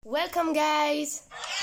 Welcome, guys!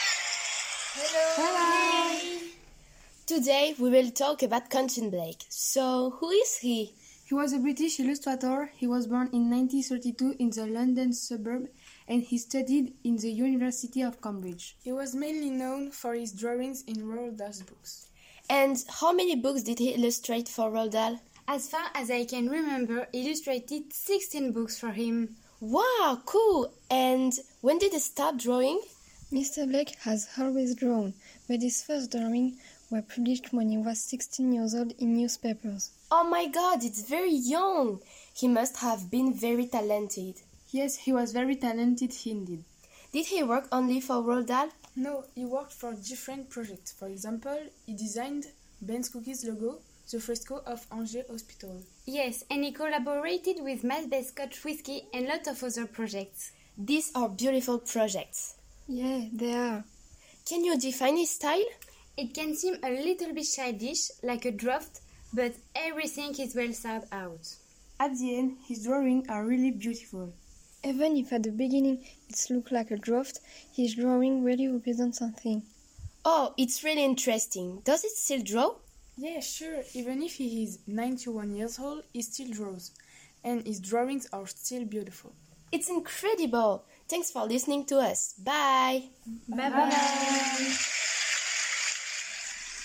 Hello! Today we will talk about Quentin Blake. So, who is he? He was a British illustrator. He was born in 1932 in the London suburb and he studied in the University of Cambridge. He was mainly known for his drawings in Roald Dahl's books. And how many books did he illustrate for Roald Dahl? As far as I can remember, he illustrated 16 books for him. Wow, cool! And when did he start drawing? Mr. Blake has always drawn, but his first drawings were published when he was 16 years old in newspapers. Oh my god, it's very young! He must have been very talented. Yes, he was very talented indeed. Did he work only for Roald Dahl? No, he worked for different projects. For example, he designed Ben's Cookies logo, the fresco of Angers Hospital. Yes, and he collaborated with Malbec Scotch Whisky and lots of other projects. These are beautiful projects. Yeah, they are. Can you define his style? It can seem a little bit childish, like a draft, but everything is well thought out. At the end, his drawings are really beautiful. Even if at the beginning it looks like a draft, his drawing really represents something. Oh, it's really interesting. Does it still draw? Yeah, sure. Even if he is 91 years old, he still draws. And his drawings are still beautiful. It's incredible. Thanks for listening to us. Bye. Bye-bye.